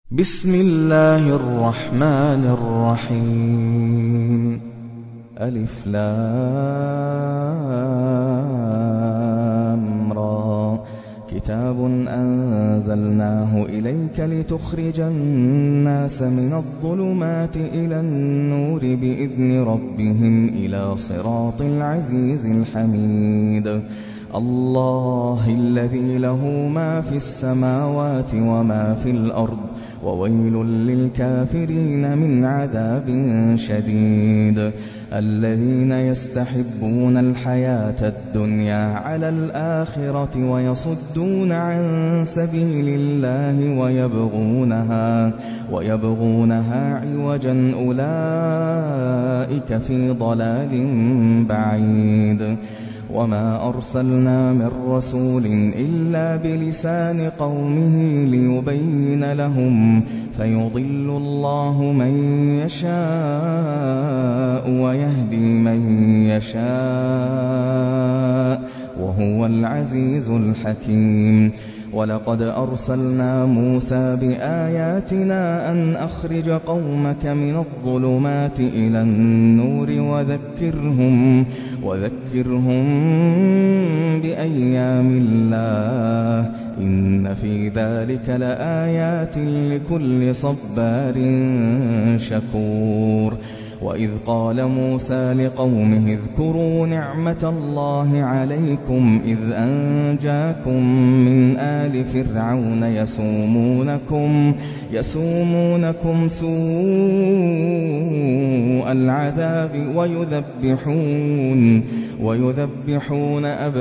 بسم الله الرحمن الرحيم. ألف لام را. كتاب أنزلناه إليك لتخرج الناس من الظلمات إلى النور بإذن ربهم إلى صراط العزيز الحميد. الله الذي له ما في السماوات وما في الأرض، وويل للكافرين من عذاب شديد. الذين يستحبون الحياة الدنيا على الآخرة ويصدون عن سبيل الله ويبغونها عوجا، أولئك في ضلال بعيد. وما أرسلنا من رسول إلا بلسان قومه ليبين لهم، فيضل الله من يشاء ويهدي من يشاء، وهو العزيز الحكيم. ولقد أرسلنا موسى بآياتنا أن أخرج قومك من الظلمات إلى النور وذكرهم بأيام الله، إن في ذلك لآيات لكل صبار شكور. وإذ قال موسى لقومه اذكروا نعمة الله عليكم إذ أنجاكم من آل فرعون يسومونكم سوء العذاب ويذبحون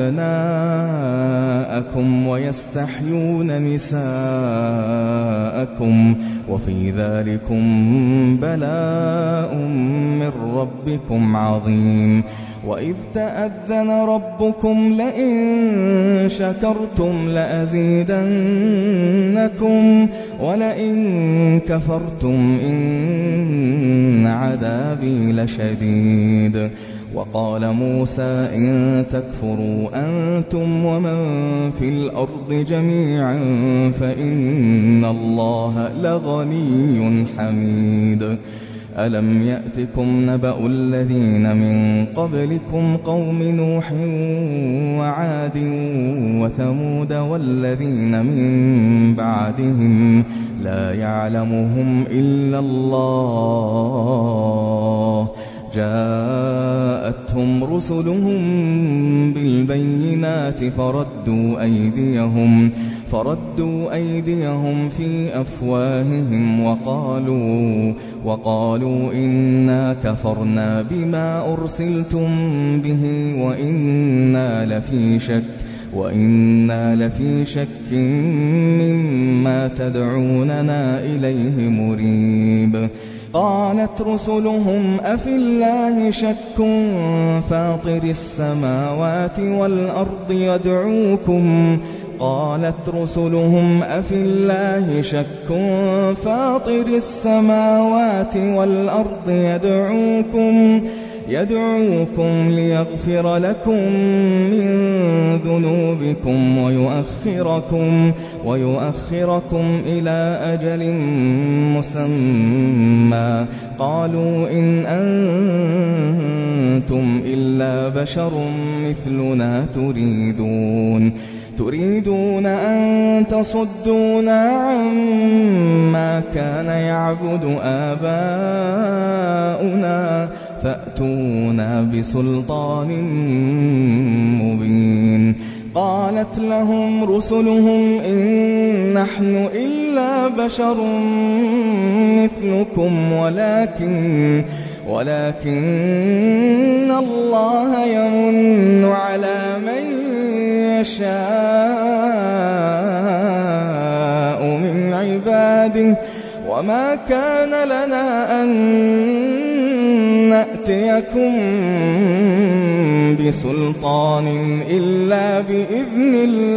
أبناءكم ويستحيون نساءكم، وفي ذلكم بلاء من ربكم عظيم. وإذ تأذن ربكم لئن شكرتم لأزيدنكم ولئن كفرتم إن عذابي لشديد. وقال موسى إن تكفروا أنتم ومن في الأرض جميعا فإن الله لغني حميد. ألم يأتكم نبأ الذين من قبلكم قوم نوح وعاد وثمود والذين من بعدهم لا يعلمهم إلا الله، جاءتهم رسلهم بالبينات فردوا أيديهم في أفواههم وقالوا إنا كفرنا بما أرسلتم به وإنا لفي شك مما تدعوننا إليه مريب. قالت رسلهم أفي الله شك فاطر السماوات والأرض يدعوكم ليغفر لكم من ذنوبكم ويؤخركم إلى أجل مسمى. قالوا إن أنتم إلا بشر مثلنا تريدون أن تصدونا عما كان يعبد آباؤنا فأتونا بسلطان مبين. قالت لهم رسلهم إن نحن إلا بشر مثلكم ولكن الله يمن على من يشاء من عباده، وما كان لنا أن نأتيكم بسلطان إلا بإذن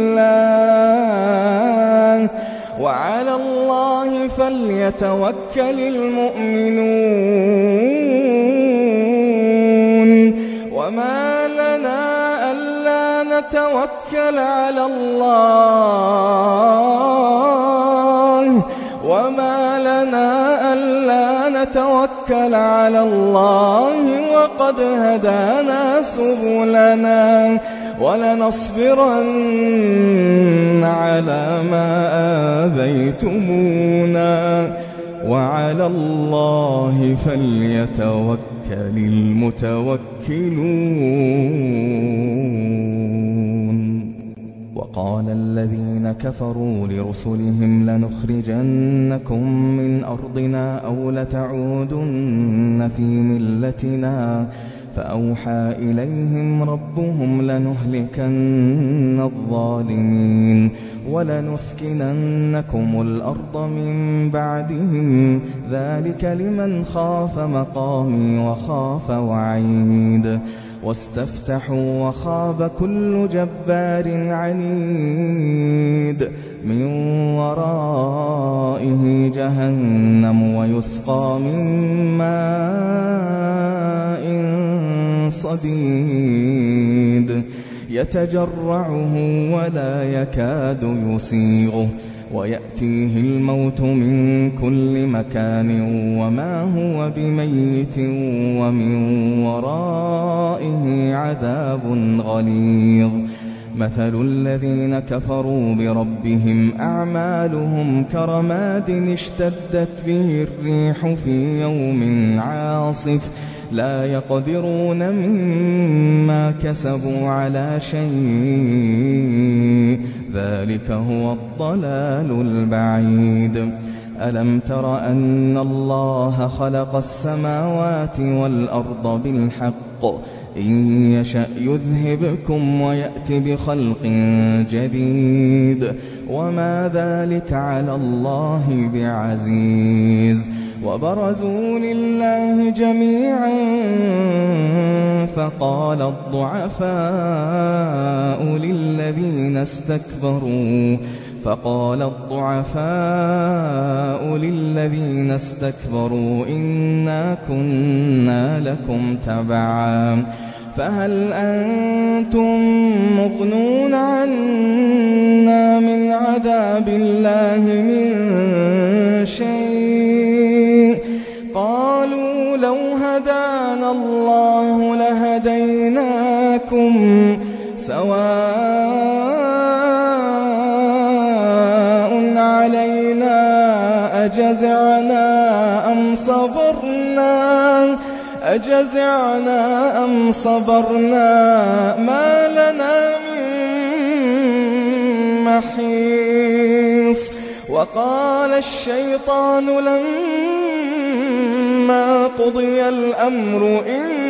الله، وعلى الله فليتوكل المؤمنون. وما لنا ألا نتوكل على الله وما وما لنا ألا نتوكل على الله وقد هدانا سبلنا ولنصبرن على ما آذيتمونا وعلى الله فليتوكل المتوكلون. وقال الذين كفروا لرسلهم لنخرجنكم من أرضنا أو لتعودن في ملتنا فأوحى إليهم ربهم لنهلكن الظالمين ولنسكننكم الأرض من بعدهم ذلك لمن خاف مقامي وخاف وعيد واستفتحوا وخاب كل جبار عنيد من ورائه جهنم ويسقى من ماء صديد يتجرعه ولا يكاد يسيغه ويأتيه الموت من كل مكان وما هو بميت ومن ورائه عذاب غليظ. مثل الذين كفروا بربهم أعمالهم كرماد اشتدت به الريح في يوم عاصف لا يقدرون مما كسبوا على شيء ذلك هو الضلال البعيد. ألم تر أن الله خلق السماوات والأرض بالحق إن يشأ يذهبكم ويأت بخلق جديد وما ذلك على الله بعزيز. وبرزوا لله جميعا فقال الضعفاء للذين استكبروا إنا كنا لكم تبعا فهل أنتم مغنون عنا من عذاب الله من شيء قالوا لو هدانا الله لهديناكم سواء علينا أجزعنا أم صبرنا ما لنا من محيص. وقال الشيطان لما قضي الأمر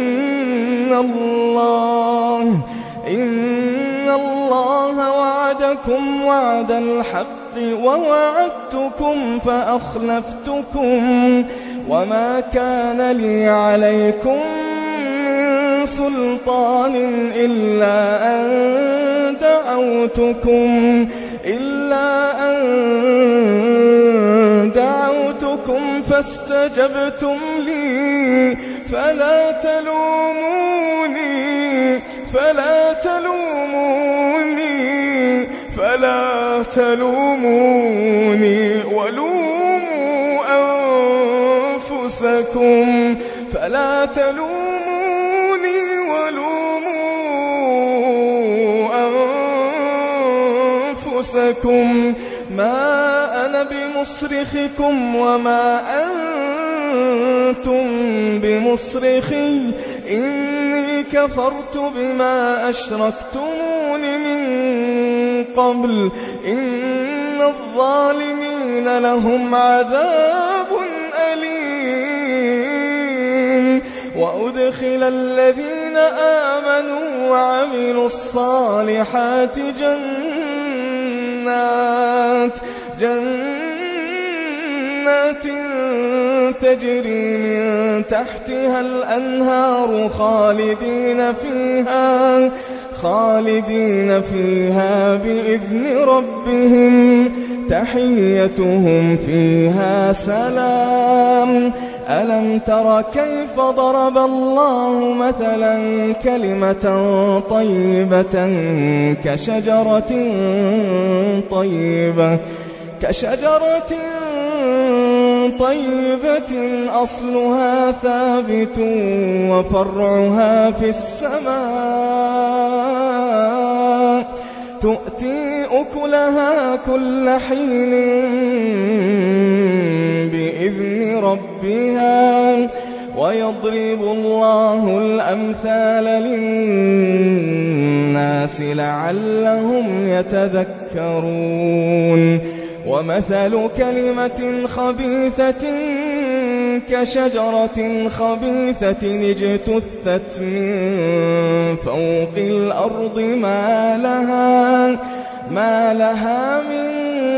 إن الله وعدكم وعد الحق ووعدتكم فأخلفتكم وما كان لي عليكم من سلطان إلا أن دعوتكم فاستجبتم لي فلا تلوموني ولوموا أنفسكم ما أنا بمصرخكم وما أنتم بمصرخي إني كفرت بما أشركتمون من قبل إن الظالمين لهم عذاب أليم. وأدخل الذين آمنوا وعملوا الصالحات جنات تجري من تحتها الأنهار خالدين فيها بإذن ربهم تحيتهم فيها سلام. ألم تر كيف ضرب الله مثلا كلمة طيبة كشجرة طيبة أصلها ثابت وفرعها في السماء تؤتي أكلها كل حين بإذن ربها ويضرب الله الأمثال للناس لعلهم يتذكرون ومثل كلمة خبيثة كشجرة خبيثة اجتثت من فوق الأرض ما لها من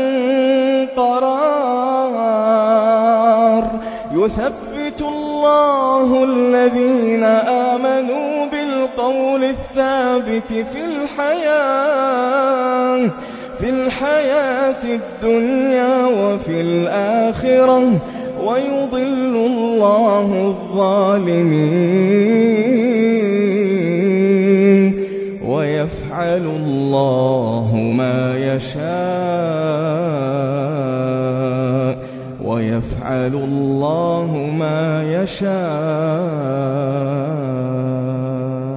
قرار يثبت الله الذين آمنوا بالقول الثابت في الحياة الدنيا وفي الآخرة ويضل الله الظالمين ويفعل الله ما يشاء ويفعل الله ما يشاء.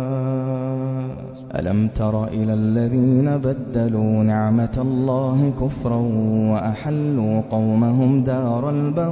ألم تر إلى الذين بدلوا نعمة الله كفرا وأحلوا قومهم دار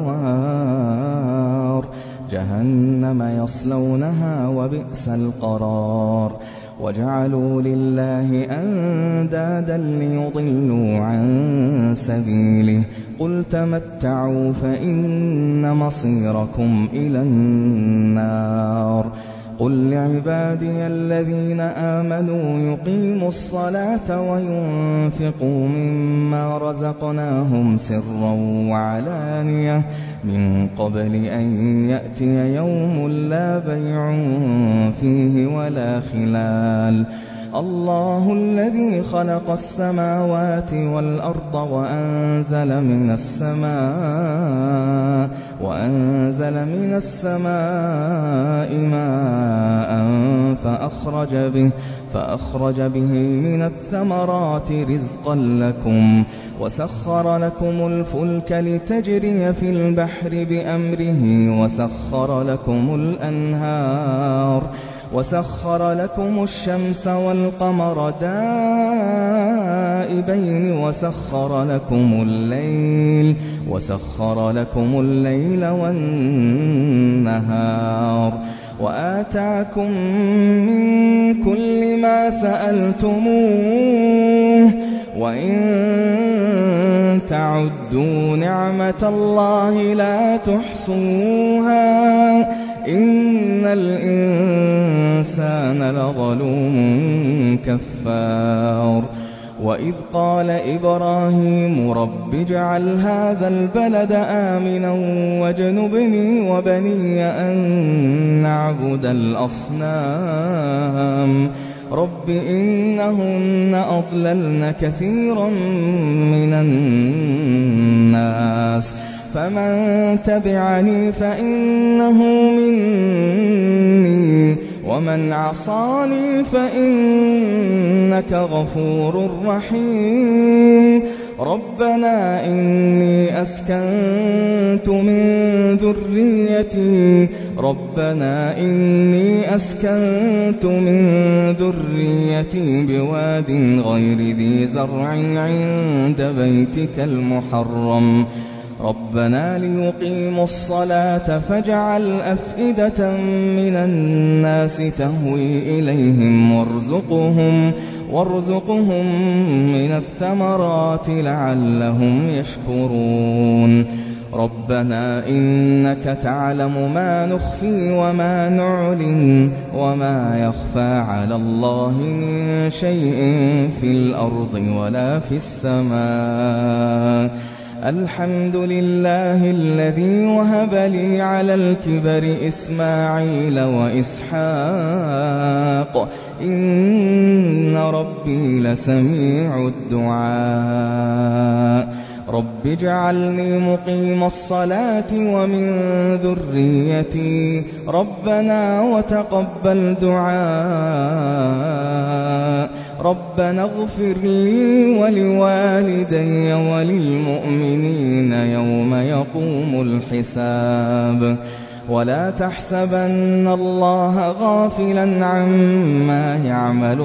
البوار جهنم يصلونها وبئس القرار وجعلوا لله أندادا ليضلوا عن سبيله قل تمتعوا فإن مصيركم إلى النار قل لعبادي الذين آمنوا يقيموا الصلاة وينفقوا مما رزقناهم سرا وعلانية من قبل أن يأتي يوم لا بيع فيه ولا خلال الله الذي خلق السماوات والأرض وأنزل من السماء ماء فأخرج به من الثمرات رزقا لكم وسخر لكم الفلك لتجري في البحر بأمره وسخر لكم الشمس والقمر دائبين وسخر لكم الليل والنهار وآتاكم من كل ما سألتموه وإن تعدوا نعمة الله لا تحصوها إن الإنسان لظلوم كفار وإذ قال إبراهيم رب اجعل هذا البلد آمنا واجنبني وبني أن نعبد الأصنام رب إنهن أضللن كثيرا من الناس فمن تبعني فإنه مني ومن عصاني فإنك غفور رحيم ربنا إني أسكنت من ذريتي بواد غير ذي زرع عند بيتك المحرم ربنا ليقيموا الصلاة فاجعل أفئدة من الناس تهوي إليهم وارزقهم من الثمرات لعلهم يشكرون ربنا إنك تعلم ما نخفي وما نعلن وما يخفى على الله من شيء في الأرض ولا في السماء الحمد لله الذي وهب لي على الكبر إسماعيل وإسحاق إن ربي لسميع الدعاء رب اجعلني مقيم الصلاة ومن ذريتي ربنا وتقبل دعاء ربنا اغفر لي ولوالدي وللمؤمنين يوم يقوم الحساب ولا تحسبن الله غافلا عما يعمل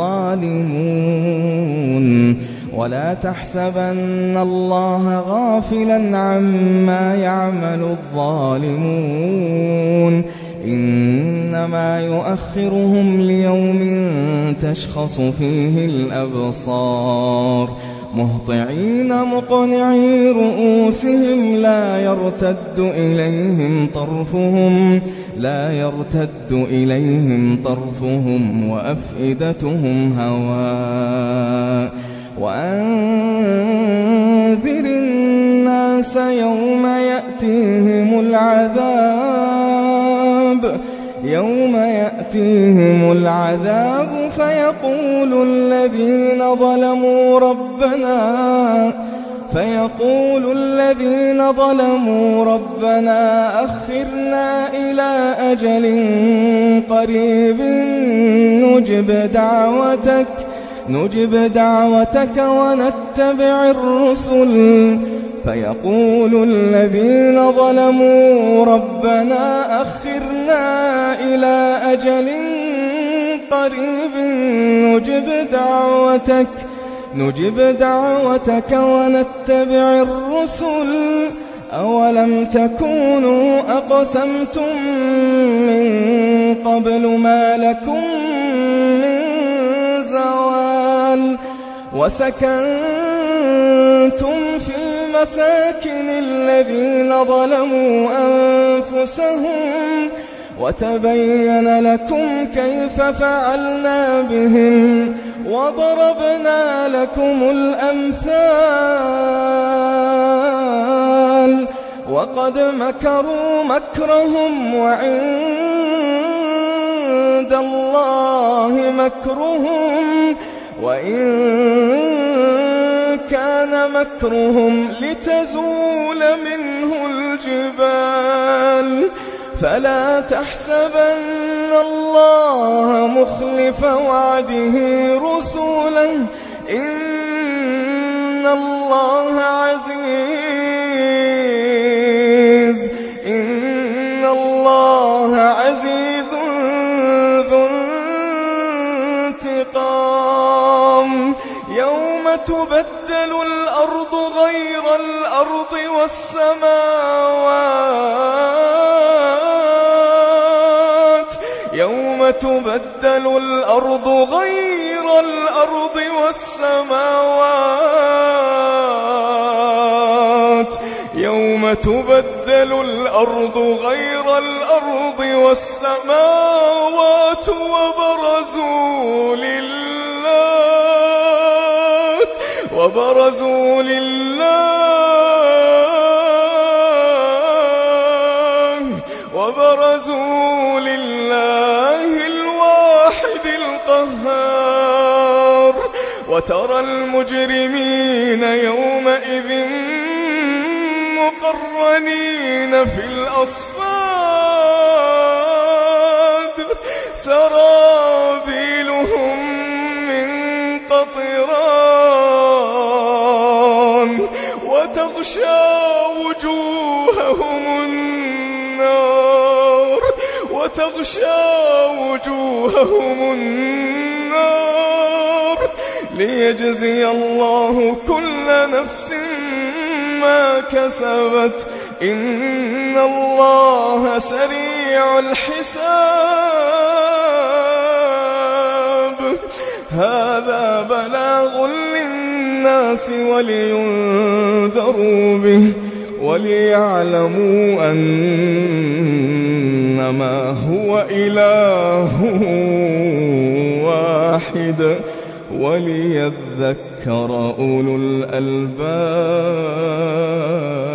الظالمون ولا تحسبن الله غافلا عما يعمل الظالمون إنما يؤخرهم ليوم تشخص فيه الأبصار مهطعين مقنعي رؤوسهم لا يرتد إليهم طرفهم وأفئدتهم هواء وأنذر الناس يوم يأتيهم العذاب فيقول الذين ظلموا ربنا أخرنا إلى أجل قريب نجب دعوتك ونتبع الرسل فيقول الذين ظلموا ربنا أخرنا إلى أجل قريب نجب دعوتك ونتبع الرسل أولم تكونوا أقسمتم من قبل ما لكم من زوال وسكنتم في مساكن الذين ظلموا أنفسهم وتبين لكم كيف فعلنا بهم وضربنا لكم الأمثال وقد مكروا مكرهم وعند الله مكرهم وإن كان مكرهم لتزول منه الجبال فلا تحسبن الله مخلف وعده رسله إن الله عزيز ذو انتقام يوم تبدل الأرض غير الأرض والسماوات يوم تبدل الأرض غير الأرض والسماوات وبرزوا لله الواحد القهار وترى المجرمين يومئذ مقرنين في الأصفاد سرابيلهم من قطران وتغشى وجوههم النار ليجزي الله كل نفس ما كسبت إن الله سريع الحساب هذا بلاغ للناس ولينذروا به وليعلموا أنما هو إله واحد وليذكر أولو الألباب.